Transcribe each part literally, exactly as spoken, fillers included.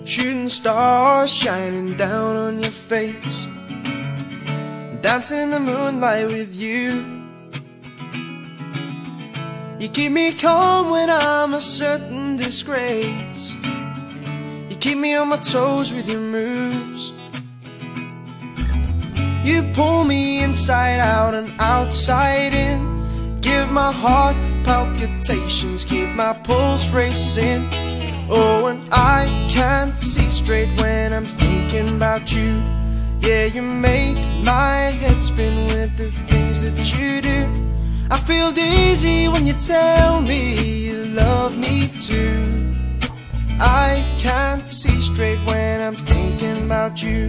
Shooting stars shining down on your face, dancing in the moonlight with you. You keep me calm when I'm a certain disgrace. You keep me on my toes with your moves. You pull me inside out and outside in, give my heart palpitations, keep my pulse racing. Oh, and I can't see straight when I'm thinking about you. Yeah, you make my head spin with the things that you do. I feel dizzy when you tell me you love me too. I can't see straight when I'm thinking about you.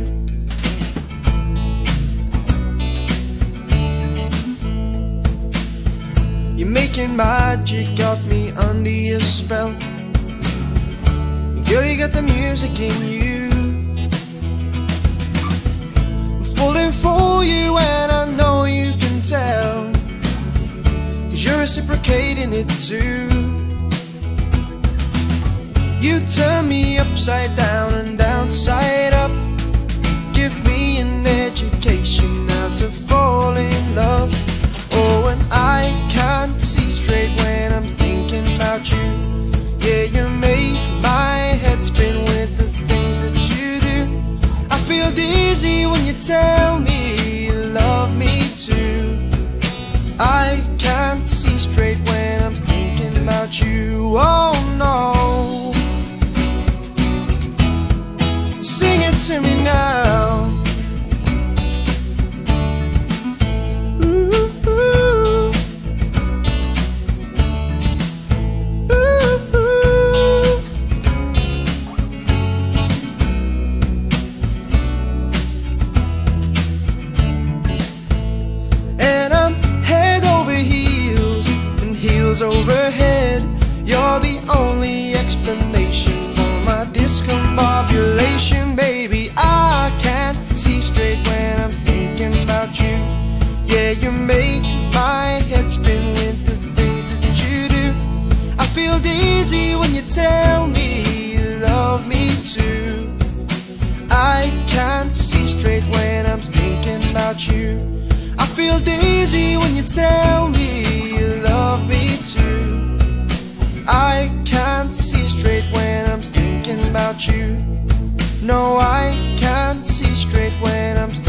You're making magic, got me under your spell. Girl, you got the music in you. I'm falling for you and I know you can tell, 'cause you're reciprocating it too. You turn me upside down and downside up, give me an education now to fall in love. Oh, and I can't see straight when I'm thinking about you. Yeah, you make my head spin with the things that you do. I feel dizzy when you tell me you love me too. I can't see straight when I'm thinking about you. Oh no, sing it to me now. Overhead, you're the only explanation for my discombobulation, baby. I can't see straight when I'm thinking about you. Yeah, you make my head spin with the things that you do. I feel dizzy when you tell me you love me too. I can't see straight when I'm thinking about you. I feel dizzy when you tell me you love me too. I can't see straight when I'm thinking about you. No, I can't see straight when I'm